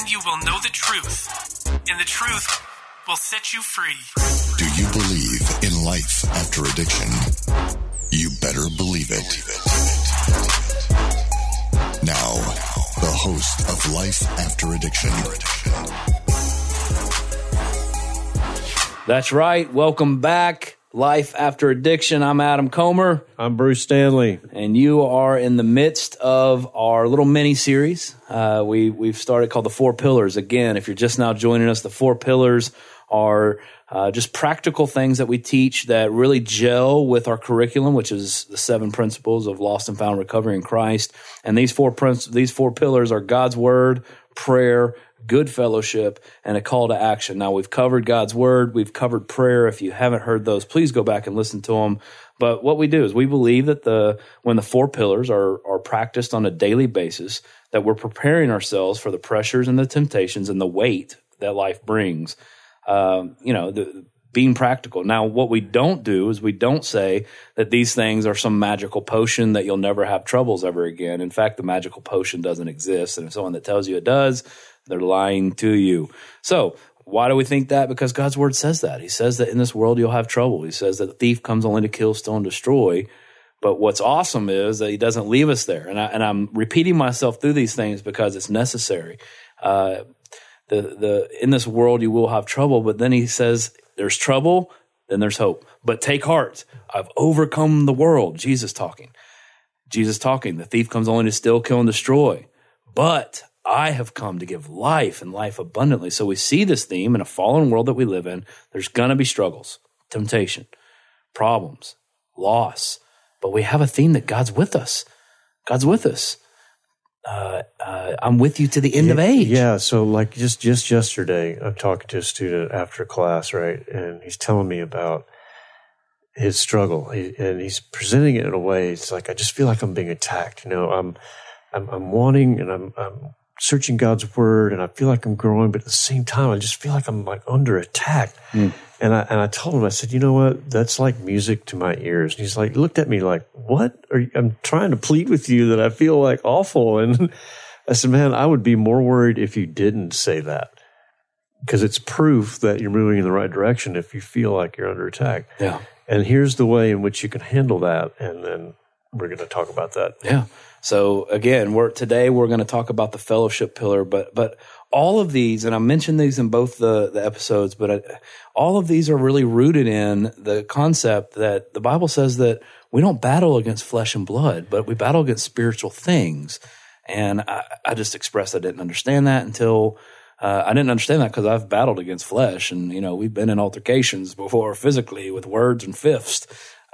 Then you will know the truth, and the truth will set you free. Do you believe in life after addiction? You better believe it. Now, the host of Life After Addiction. That's right. Welcome back. Life After Addiction. I'm Adam Comer. I'm Bruce Stanley. And you are in the midst of our little mini-series. We've started called The Four Pillars. Again, if you're just now joining us, The Four Pillars are just practical things that we teach that really gel with our curriculum, which is the 7 principles of lost and found recovery in Christ. And these four pillars are God's Word, prayer, good fellowship, and a call to action. Now, we've covered God's Word. We've covered prayer. If you haven't heard those, please go back and listen to them. But what we do is we believe that when the 4 pillars are practiced on a daily basis, that we're preparing ourselves for the pressures and the temptations and the weight that life brings. Being practical. Now, what we don't do is we don't say that these things are some magical potion that you'll never have troubles ever again. In fact, the magical potion doesn't exist. And if someone that tells you it does, they're lying to you. So why do we think that? Because God's Word says that. He says that in this world you'll have trouble. He says that the thief comes only to kill, steal, and destroy. But what's awesome is that he doesn't leave us there. And I'm repeating myself through these things because it's necessary. In this world you will have trouble, but then he says there's trouble, then there's hope. But take heart, I've overcome the world. Jesus talking. The thief comes only to steal, kill, and destroy. But I have come to give life and life abundantly. So we see this theme in a fallen world that we live in. There's going to be struggles, temptation, problems, loss. But we have a theme that God's with us. God's with us. I'm with you to the end of age. Yeah. So like just yesterday, I'm talking to a student after class, right? And he's telling me about his struggle, and he's presenting it in a way. It's like, I just feel like I'm being attacked. I'm wanting, and I'm searching God's Word, and I feel like I'm growing, but at the same time, I just feel like I'm like under attack. And I told him, I said, you know what? That's like music to my ears. And he's like, looked at me like, what? I'm trying to plead with you that I feel like awful. And I said, man, I would be more worried if you didn't say that, because it's proof that you're moving in the right direction if you feel like you're under attack. Yeah. And here's the way in which you can handle that. And then we're going to talk about that. Yeah. So again, today we're going to talk about the fellowship pillar, but all of these, and I mentioned these in both the episodes, but all of these are really rooted in the concept that the Bible says that we don't battle against flesh and blood, but we battle against spiritual things. And I just expressed I didn't understand that until I didn't understand that because I've battled against flesh, and we've been in altercations before physically with words and fists.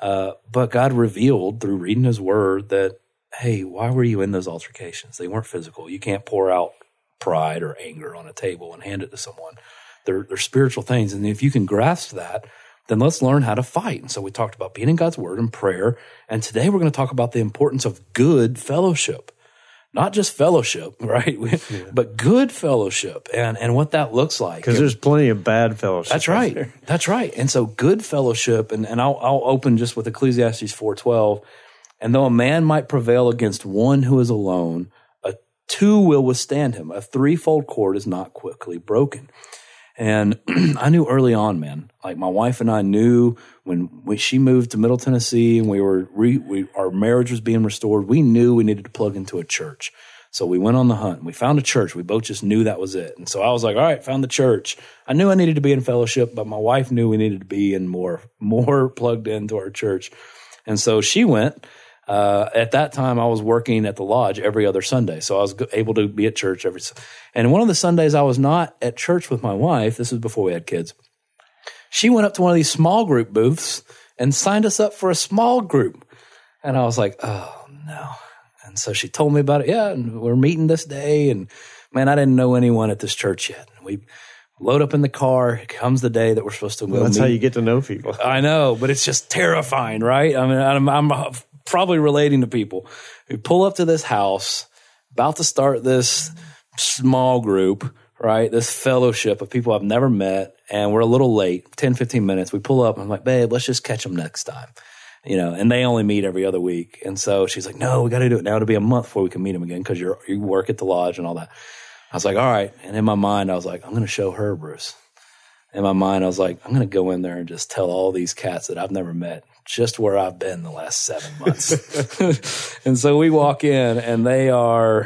But God revealed through reading His Word that, hey, why were you in those altercations? They weren't physical. You can't pour out pride or anger on a table and hand it to someone. They're spiritual things. And if you can grasp that, then let's learn how to fight. And so we talked about being in God's Word and prayer. And today we're going to talk about the importance of good fellowship. Not just fellowship, right? But good fellowship and what that looks like. Because there's plenty of bad fellowship. That's right. That's right. And so good fellowship, and I'll open just with Ecclesiastes 4:12. And though a man might prevail against one who is alone, two will withstand him. A threefold cord is not quickly broken. And I knew early on, man, like my wife and I knew when she moved to Middle Tennessee and our marriage was being restored, we knew we needed to plug into a church. So we went on the hunt. We found a church. We both just knew that was it. And so I was like, all right, found the church. I knew I needed to be in fellowship, but my wife knew we needed to be in more plugged into our church. And so she went. At that time, I was working at the lodge every other Sunday, so I was able to be at church every. And one of the Sundays I was not at church with my wife. This was before we had kids. She went up to one of these small group booths and signed us up for a small group, and I was like, "Oh no!" And so she told me about it. Yeah, and we're meeting this day, and man, I didn't know anyone at this church yet. We load up in the car. It comes the day that we're supposed to go. Well, that's how you get to know people. I know, but it's just terrifying, right? I mean, I'm probably relating to people. We pull up to this house, about to start this small group, right? This fellowship of people I've never met, and we're a little late, 10, 15 minutes. We pull up, and I'm like, babe, let's just catch them next time. And they only meet every other week. And so she's like, no, we got to do it now. It'll be a month before we can meet them again because you work at the lodge and all that. I was like, all right. And in my mind, I was like, I'm going to show her, Bruce. In my mind, I was like, I'm going to go in there and just tell all these cats that I've never met just where I've been the last 7 months. And so we walk in, and they are,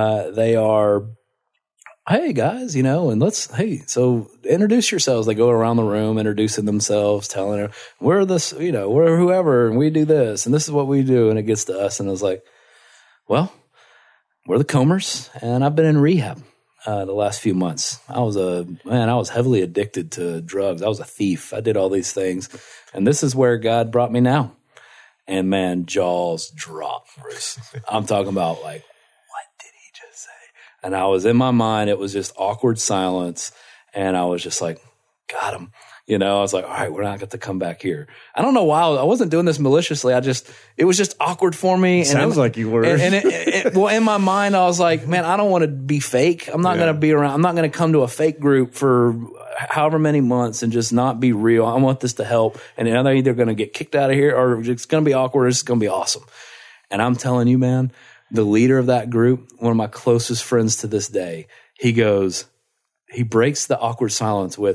hey guys, and so introduce yourselves. They go around the room, introducing themselves, telling her, we're this, we're whoever, and we do this, and this is what we do. And it gets to us, and I was like, well, we're the Comers, and I've been in rehab the last few months. I was heavily addicted to drugs. I was a thief. I did all these things, and this is where God brought me now. And man, jaws dropped, Bruce. I'm talking about like, what did he just say? And I was in my mind, it was just awkward silence, and I was just like, got him. I was like, all right, we're not going to come back here. I don't know why. I wasn't doing this maliciously. It was just awkward for me. Sounds like you were. And well, in my mind, I was like, man, I don't want to be fake. I'm not going to be around. I'm not going to come to a fake group for however many months and just not be real. I want this to help. And they're either going to get kicked out of here, or it's going to be awkward, or it's going to be awesome. And I'm telling you, man, the leader of that group, one of my closest friends to this day, he breaks the awkward silence with,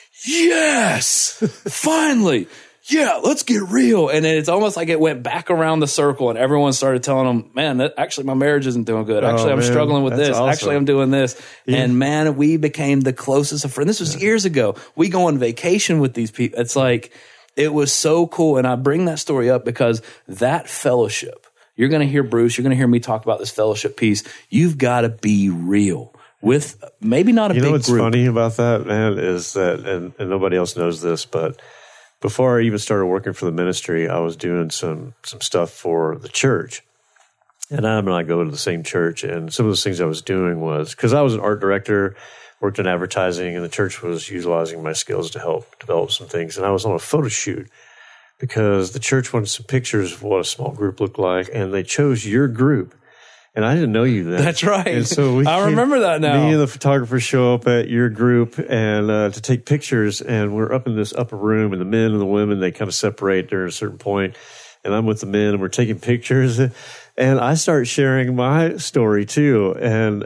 yes, finally. Yeah, let's get real. And it's almost like it went back around the circle, and everyone started telling him, man, actually my marriage isn't doing good. Actually, I'm struggling with this. Awesome. Actually, I'm doing this. Yeah. And man, we became the closest of friends. This was years ago. We go on vacation with these people. It's like, it was so cool. And I bring that story up because that fellowship, you're going to hear Bruce, you're going to hear me talk about this fellowship piece. You've got to be real. With maybe not a big group. What's funny about that, man, is that, and nobody else knows this, but before I even started working for the ministry, I was doing some stuff for the church. And Adam and I go to the same church, and some of those things I was doing was, because I was an art director, worked in advertising, and the church was utilizing my skills to help develop some things. And I was on a photo shoot because the church wanted some pictures of what a small group looked like, and they chose your group. And I didn't know you then. That's right. And so I remember that now. Me and the photographer show up at your group and to take pictures, and we're up in this upper room, and the men and the women, they kind of separate during a certain point, and I'm with the men, and we're taking pictures, and I start sharing my story too, and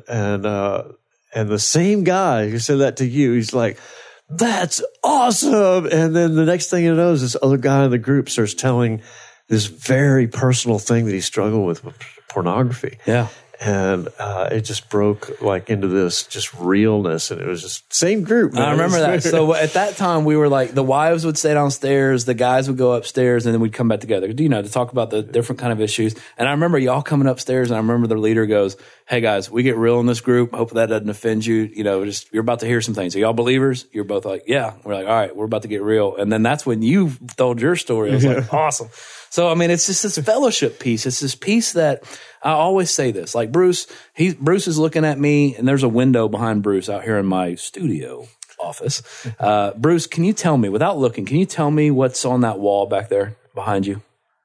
the same guy who said that to you, he's like, that's awesome. And then the next thing you know is this other guy in the group starts telling this very personal thing that he struggled with pornography. Yeah. And it just broke like into this just realness, and it was just same group, man. I remember that. So at that time, we were like, the wives would stay downstairs, the guys would go upstairs, and then we'd come back together, to talk about the different kind of issues. And I remember y'all coming upstairs, and I remember the leader goes, hey guys, we get real in this group. Hope that doesn't offend you. You're about to hear some things. Are y'all believers? You're both like, yeah. We're like, all right, we're about to get real. And then that's when you told your story. I was like, awesome. So, I mean, it's just this fellowship piece. It's this piece that I always say this. Like Bruce is looking at me, and there's a window behind Bruce out here in my studio office. Bruce, can you tell me, without looking, can you tell me what's on that wall back there behind you?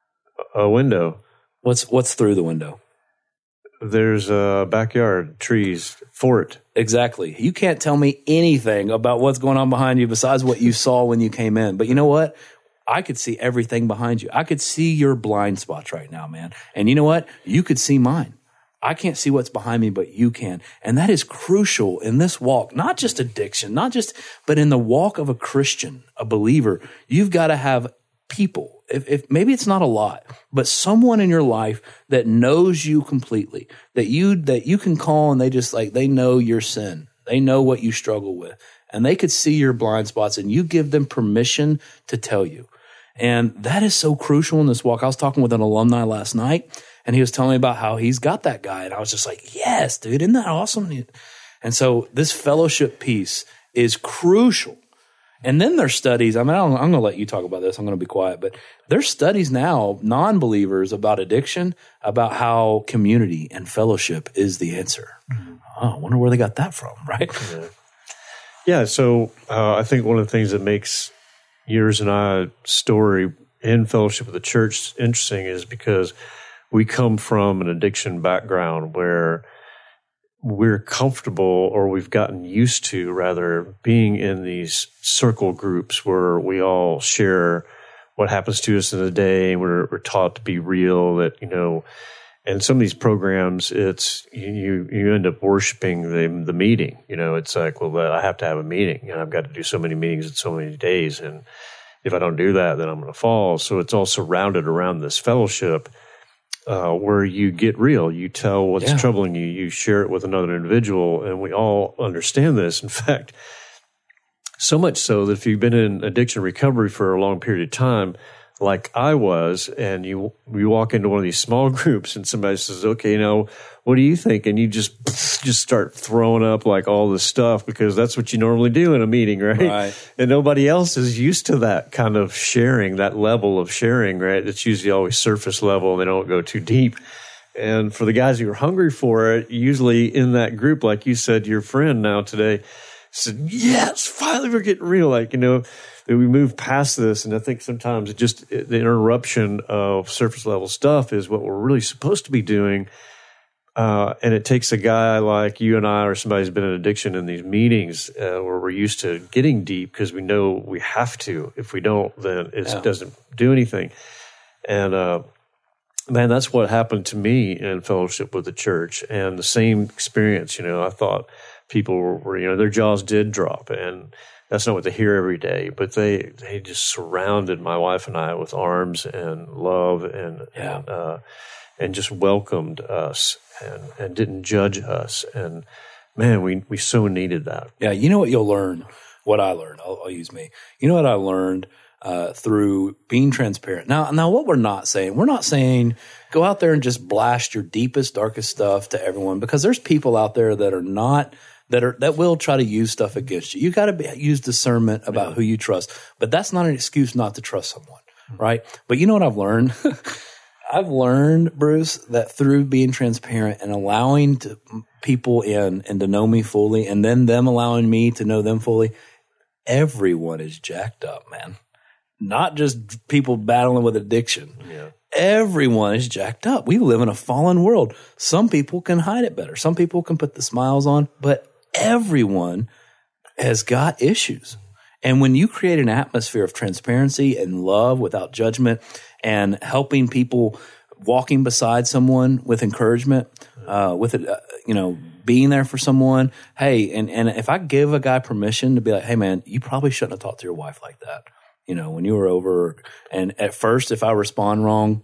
A window. What's through the window? There's a backyard, trees, fort. Exactly. You can't tell me anything about what's going on behind you besides what you saw when you came in. But you know what? I could see everything behind you. I could see your blind spots right now, man. And you know what? You could see mine. I can't see what's behind me, but you can. And that is crucial in this walk, not just addiction, but in the walk of a Christian, a believer. You've got to have people. If maybe it's not a lot, but someone in your life that knows you completely, that you can call, and they know your sin. They know what you struggle with, and they could see your blind spots, and you give them permission to tell you. And that is so crucial in this walk. I was talking with an alumni last night, and he was telling me about how he's got that guy. And I was just like, yes, dude, isn't that awesome? And so this fellowship piece is crucial. And then there's studies. I mean, I'm going to let you talk about this. I'm going to be quiet. But there's studies now, non-believers, about addiction, about how community and fellowship is the answer. Oh, I wonder where they got that from, right? Yeah, so I think one of the things that makes yours and I story in fellowship with the church interesting is because we come from an addiction background where we're comfortable, or we've gotten used to rather, being in these circle groups where we all share what happens to us in the day. We're taught to be real, that, And some of these programs, it's you end up worshiping the meeting. It's like, well, I have to have a meeting, and I've got to do so many meetings in so many days, and if I don't do that, then I'm going to fall. So it's all surrounded around this fellowship where you get real. You tell what's troubling you. You share it with another individual, and we all understand this. In fact, so much so that if you've been in addiction recovery for a long period of time, like I was, and you walk into one of these small groups and somebody says, okay, what do you think? And you just start throwing up like all this stuff because that's what you normally do in a meeting, right? And nobody else is used to that kind of sharing, that level of sharing, right? It's usually always surface level. They don't go too deep. And for the guys who are hungry for it, usually in that group, like you said, your friend now today said, yes, finally we're getting real. That we move past this, and I think sometimes the interruption of surface level stuff is what we're really supposed to be doing. And it takes a guy like you and I, or somebody who's been in addiction in these meetings where we're used to getting deep because we know we have to. If we don't, then it doesn't do anything. And man, that's what happened to me in fellowship with the church, and the same experience. I thought people were their jaws did drop, and that's not what they hear every day, but they just surrounded my wife and I with arms and love and just welcomed us and didn't judge us. And man, we so needed that. Yeah, you know what you'll learn? What I learned, I'll use me. You know what I learned through being transparent. Now, what we're not saying go out there and just blast your deepest, darkest stuff to everyone, because there's people out there that are not. That will try to use stuff against you. You got to use discernment about who you trust, but that's not an excuse not to trust someone, right? But you know what I've learned? I've learned, Bruce, that through being transparent and allowing people in and to know me fully, and then them allowing me to know them fully, everyone is jacked up, man. Not just people battling with addiction. Yeah. Everyone is jacked up. We live in a fallen world. Some people can hide it better. Some people can put the smiles on, but everyone has got issues. And when you create an atmosphere of transparency and love without judgment and helping people, walking beside someone with encouragement, being there for someone. Hey, and if I give a guy permission to be like, hey man, you probably shouldn't have talked to your wife like that, when you were over. And at first, if I respond wrong,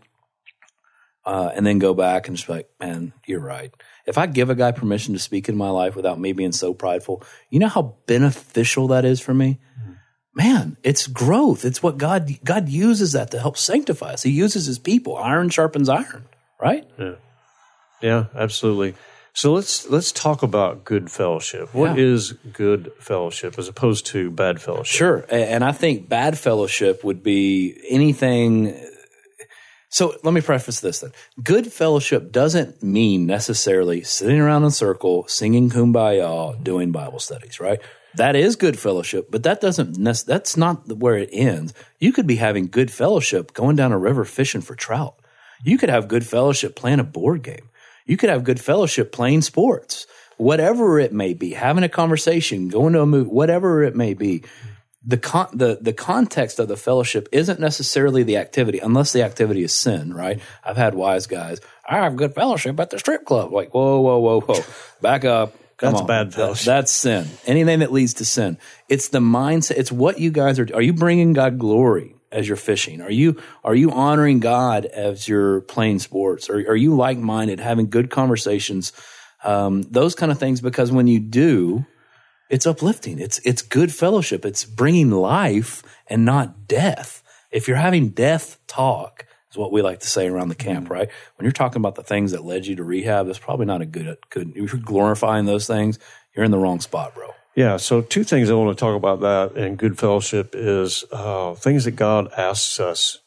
and then go back and just be like, man, you're right. If I give a guy permission to speak in my life without me being so prideful, you know how beneficial that is for me? Mm-hmm. Man, it's growth. It's what God uses that to help sanctify us. He uses his people. Iron sharpens iron, right? Yeah, absolutely. So let's talk about good fellowship. What is good fellowship as opposed to bad fellowship? Sure. And I think bad fellowship would be anything. So let me preface this then. Good fellowship doesn't mean necessarily sitting around in a circle, singing Kumbaya, doing Bible studies, right? That is good fellowship, but that's not where it ends. You could be having good fellowship going down a river fishing for trout. You could have good fellowship playing a board game. You could have good fellowship playing sports, whatever it may be, having a conversation, going to a movie, whatever it may be. The context of the fellowship isn't necessarily the activity, unless the activity is sin, right? I've had wise guys, I have good fellowship at the strip club. Like, whoa. Back up. That's bad fellowship. That's sin. Anything that leads to sin. It's the mindset. It's what you guys are you bringing God glory as you're fishing? Are you honoring God as you're playing sports? Are you like-minded, having good conversations? Those kind of things, because when you do, it's uplifting. It's good fellowship. It's bringing life and not death. If you're having death talk, is what we like to say around the camp, right? When you're talking about the things that led you to rehab, that's probably not a good. If you're glorifying those things, you're in the wrong spot, bro. Yeah. So 2 things I want to talk about that in good fellowship is things that God asks us.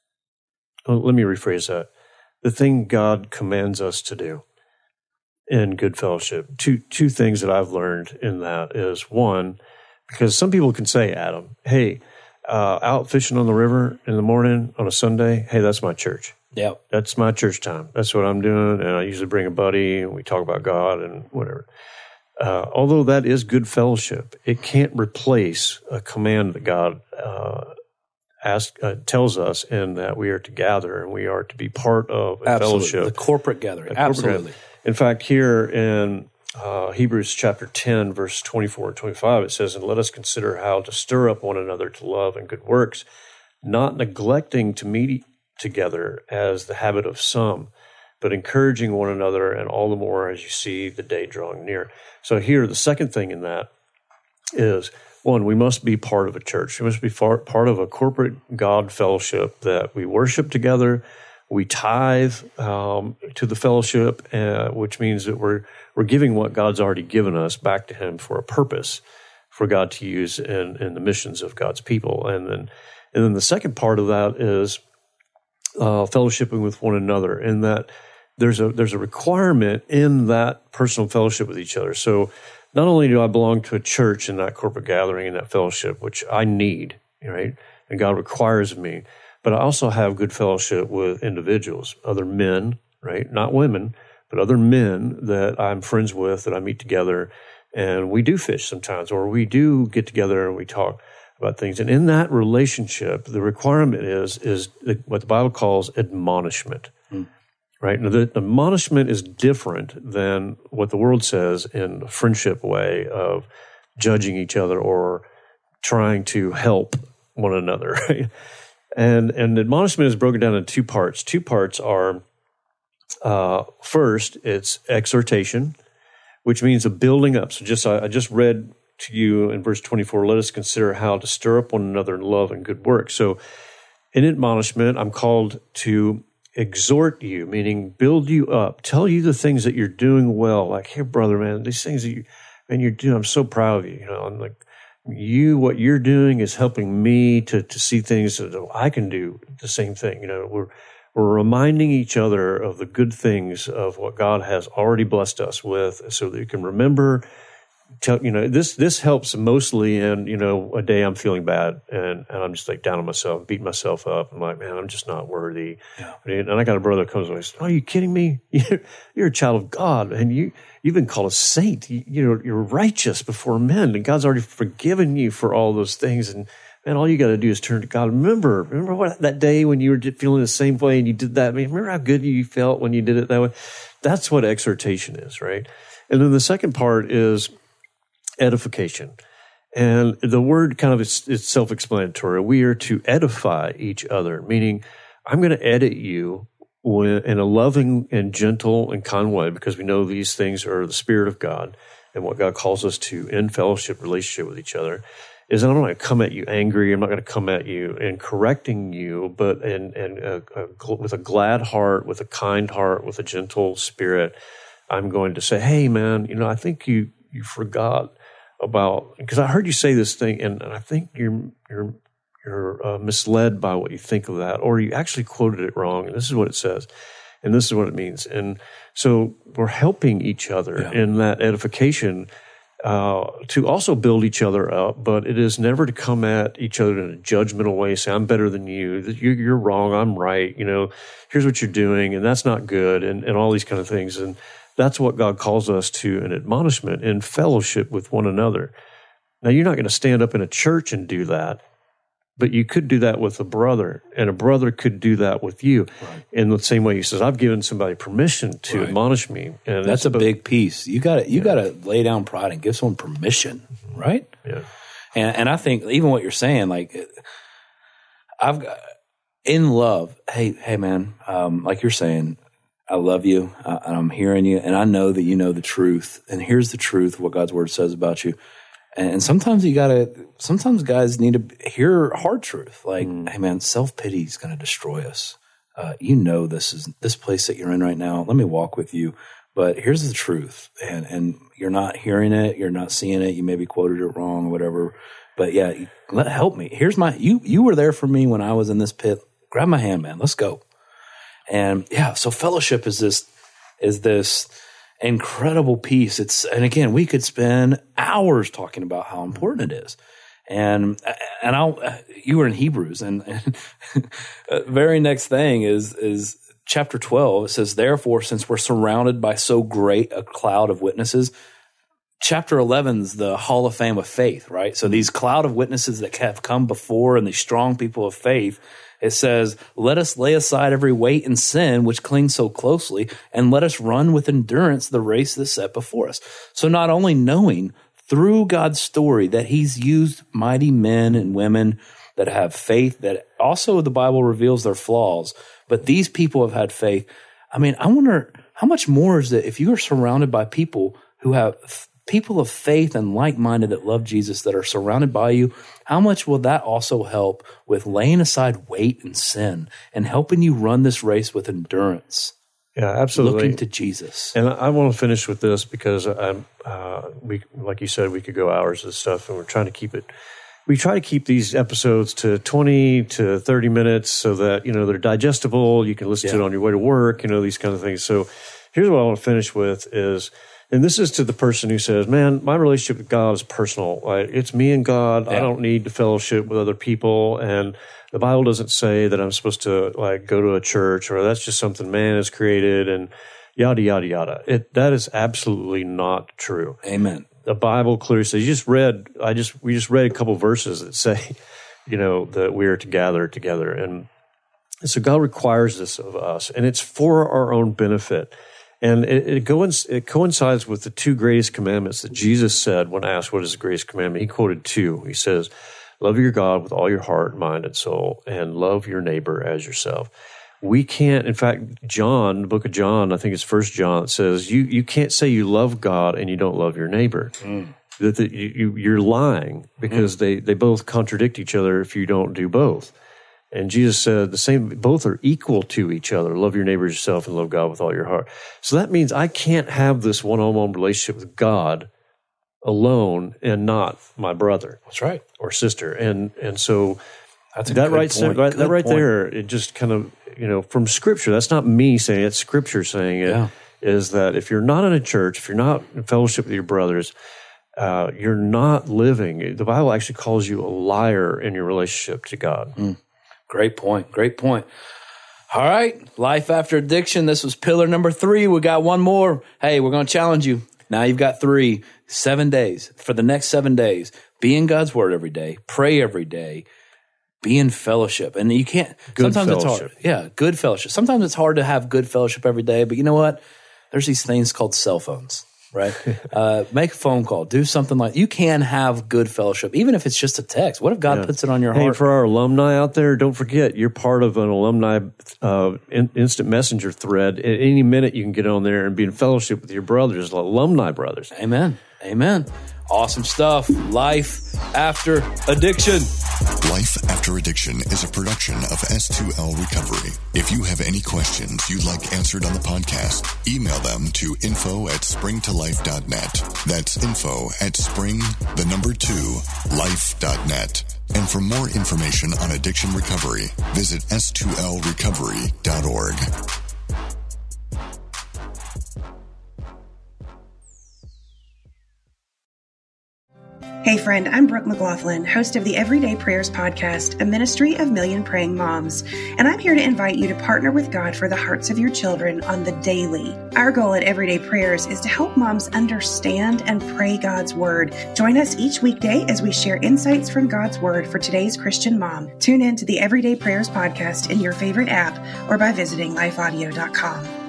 Let me rephrase that. The thing God commands us to do in good fellowship. Two things that I've learned in that is, one, because some people can say, Adam, hey, out fishing on the river in the morning on a Sunday, hey, that's my church. Yeah. That's my church time. That's what I'm doing. And I usually bring a buddy and we talk about God and whatever. Although that is good fellowship, it can't replace a command that God tells us in that we are to gather and we are to be part of a Absolutely. fellowship. The corporate gathering. Absolutely. In fact, here in Hebrews chapter 10, verse 24 and 25, it says, "And let us consider how to stir up one another to love and good works, not neglecting to meet together as the habit of some, but encouraging one another, and all the more as you see the day drawing near." So here, the second thing in that is, one, we must be part of a church. We must be part of a corporate God fellowship that we worship together. We tithe to the fellowship, which means that we're giving what God's already given us back to Him for a purpose, for God to use in the missions of God's people. And then the second part of that is fellowshipping with one another, in that there's a requirement in that personal fellowship with each other. So not only do I belong to a church in that corporate gathering, in that fellowship, which I need, right, and God requires of me, but I also have good fellowship with individuals, other men, right, not women, but other men that I'm friends with, that I meet together, and we do fish sometimes, or we do get together and we talk about things. And in that relationship, the requirement is what the Bible calls admonishment. Right? Now, the admonishment is different than what the world says in a friendship way of judging each other or trying to help one another. Right? And admonishment is broken down in two parts. Two parts are, first, it's exhortation, which means a building up. So I just read to you in verse 24, "Let us consider how to stir up one another in love and good works." So in admonishment, I'm called to exhort you, meaning build you up, tell you the things that you're doing well. Like, "Hey, brother, man, these things that you're doing, I'm so proud of you. You know, I'm like, what you're doing is helping me to see things that I can do the same thing." You know, we're reminding each other of the good things of what God has already blessed us with, so that you can remember. This helps mostly in, a day I'm feeling bad and I'm just like down on myself, beating myself up. I'm like, man, I'm just not worthy. Yeah. And I got a brother that comes and says, "Are you kidding me? You're a child of God, and you've been called a saint. You're righteous before men, and God's already forgiven you for all those things. And man, all you got to do is turn to God. Remember what that day when you were feeling the same way and you did that. I mean, remember how good you felt when you did it that way." That's what exhortation is, right? And then the second part is edification. And the word kind of is self-explanatory. We are to edify each other, meaning I'm going to edit you in a loving and gentle and kind way, because we know these things are the Spirit of God and what God calls us to in fellowship, relationship with each other. Is I'm not going to come at you angry. I'm not going to come at you in correcting you, but with a glad heart, with a kind heart, with a gentle spirit. I'm going to say, "Hey, man, I think you forgot about, because I heard you say this thing, and I think you're misled by what you think of that, or you actually quoted it wrong, and this is what it says, and this is what it means." And so we're helping each other in that edification to also build each other up, but it is never to come at each other in a judgmental way, say, "I'm better than you, you're wrong, I'm right, here's what you're doing, and that's not good," and all these kind of things. And that's what God calls us to, an admonishment in fellowship with one another. Now, you're not going to stand up in a church and do that, but you could do that with a brother, and a brother could do that with you. Right. In the same way he says, "I've given somebody permission to admonish me." And that's a big piece. You got to lay down pride and give someone permission, right? Yeah. And I think even what you're saying, like, I've got in love. Hey, man, like you're saying, I love you, and I'm hearing you, and I know that you know the truth. And here's the truth, what God's word says about you. And sometimes sometimes guys need to hear hard truth. Like, "Hey, man, self-pity is going to destroy us. This place that you're in right now. Let me walk with you. But here's the truth. And you're not hearing it. You're not seeing it. You maybe quoted it wrong or whatever. But yeah, help me. Here's you were there for me when I was in this pit. Grab my hand, man. Let's go." And yeah, so fellowship is this incredible piece. And again, we could spend hours talking about how important it is. And you were in Hebrews, and very next thing is chapter 12. It says, "Therefore, since we're surrounded by so great a cloud of witnesses," chapter 11's the Hall of Fame of faith, right? So these cloud of witnesses that have come before and these strong people of faith, it says, let us lay aside every weight and sin which clings so closely, and let us run with endurance the race that's set before us. So not only knowing through God's story that he's used mighty men and women that have faith, that also the Bible reveals their flaws, but these people have had faith. I mean, I wonder how much more is it if you are surrounded by people who have people of faith and like-minded that love Jesus that are surrounded by you, how much will that also help with laying aside weight and sin and helping you run this race with endurance? Yeah, absolutely. Looking to Jesus. And I want to finish with this because we, like you said, we could go hours of stuff, and we're trying to keep it. We try to keep these episodes to 20 to 30 minutes so that, they're digestible. You can listen to it on your way to work, these kind of things. So here's what I want to finish with is, and this is to the person who says, man, my relationship with God is personal. Like, it's me and God. Yeah. I don't need to fellowship with other people. And the Bible doesn't say that I'm supposed to go to a church, or that's just something man has created and yada, yada, yada. That is absolutely not true. Amen. The Bible clearly says, we just read a couple verses that say, that we are to gather together. And so God requires this of us, and it's for our own benefit. And it coincides with the two greatest commandments that Jesus said when asked what is the greatest commandment. He quoted two. He says, love your God with all your heart, mind, and soul, and love your neighbor as yourself. We can't, in fact, John, the book of John, I think it's 1 John, says you can't say you love God and you don't love your neighbor. You're lying because they both contradict each other if you don't do both. And Jesus said the same, both are equal to each other. Love your neighbor as yourself and love God with all your heart. So that means I can't have this one-on-one relationship with God alone and not my brother. That's right. Or sister. And so that's a that good right point. That right there, it just kind of, from Scripture, that's not me saying it, it's Scripture saying it, is that if you're not in a church, if you're not in fellowship with your brothers, you're not living. The Bible actually calls you a liar in your relationship to God. Great point. Great point. All right. Life after addiction. This was pillar number 3. We got one more. Hey, we're going to challenge you. Now you've got 3, 7 days. For the next 7 days, be in God's word every day. Pray every day. Be in fellowship. And you can't. Good sometimes fellowship. It's hard. Yeah, good fellowship. Sometimes it's hard to have good fellowship every day. But you know what? There's these things called cell phones. Right? Make a phone call. Do something like you can have good fellowship, even if it's just a text. What if God puts it on your heart? Hey, for our alumni out there, don't forget you're part of an alumni instant messenger thread. At any minute, you can get on there and be in fellowship with your brothers, alumni brothers. Amen. Amen. Awesome stuff. Life after addiction. Life After Addiction is a production of S2L Recovery. If you have any questions you'd like answered on the podcast, email them to info@springtolife.net. That's info@spring2life.net. And for more information on addiction recovery, visit s2lrecovery.org. Hey friend, I'm Brooke McLaughlin, host of the Everyday Prayers podcast, a ministry of million praying moms. And I'm here to invite you to partner with God for the hearts of your children on the daily. Our goal at Everyday Prayers is to help moms understand and pray God's word. Join us each weekday as we share insights from God's word for today's Christian mom. Tune in to the Everyday Prayers podcast in your favorite app or by visiting lifeaudio.com.